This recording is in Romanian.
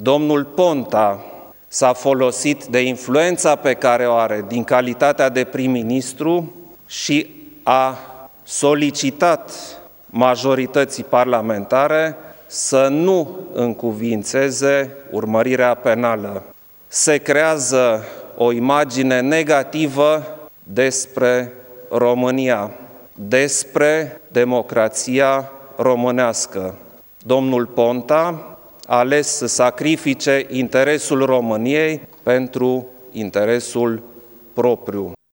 Domnul Ponta s-a folosit de influența pe care o are din calitatea de prim-ministru și a solicitat majorității parlamentare să nu încuviințeze urmărirea penală. Se creează o imagine negativă despre România, despre democrația românească. Domnul Ponta a ales să sacrifice interesul României pentru interesul propriu.